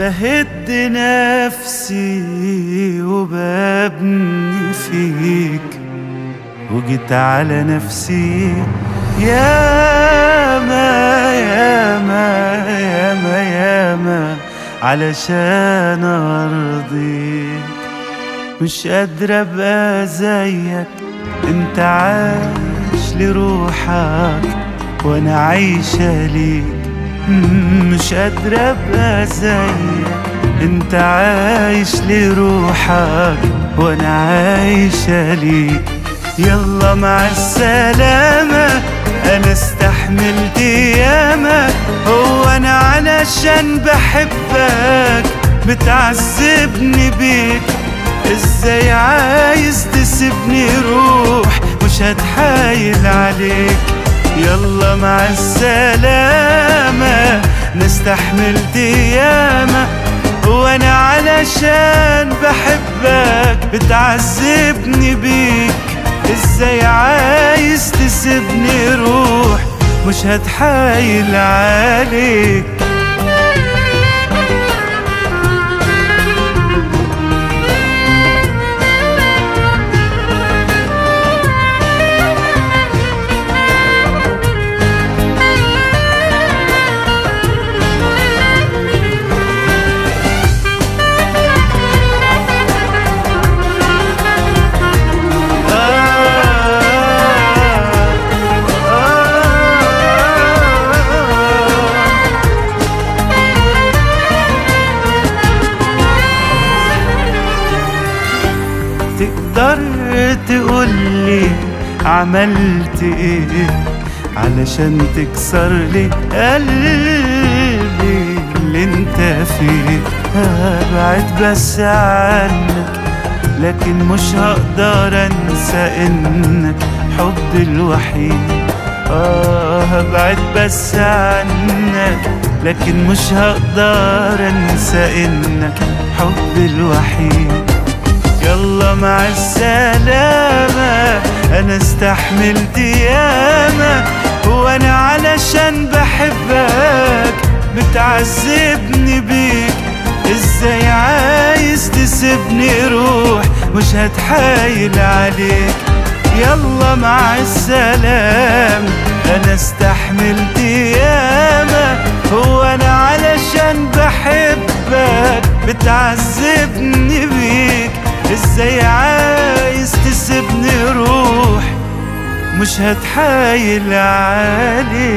بهد نفسي وببني فيك، وجيت على نفسي ياما ياما ياما ياما علشان ارضيك. مش قادرة ابقى زيك، انت عايش لروحك وانا عايشة ليك. مش قادرة ابقى زيك، انت عايش لروحك وانا عايشة ليك. يلا مع السلامة، انا استحملت ياما. هو انا علشان بحبك بتعذبني بيك؟ ازاي عايز تسيبني روح؟ مش هتحايل عليك. يلا مع السلامة، نستحملت ياما. وانا علشان بحبك بتعذبني بيك. ازاي عايز تسيبني روح؟ مش هتحايل عليك. تقدر تقولي عملت ايه علشان تكسر لي قلبي اللي انت فيه؟ هبعد بس عنك، لكن مش هقدر انسى انك حبي الوحيد. هبعد بس عنك، لكن مش هقدر انسى انك حبي الوحيد. يلا مع السلامة، انا استحملت ياما. وانا علشان بحبك بتعذبني بيك. ازاي عايز تسيبني روح؟ مش هتحايل عليك. يلا مع السلامة، انا استحملت ياما. وانا علشان بحبك بتعذبني بيك. ازاي عايز تسيبني روح؟ مش هتحايل عليك.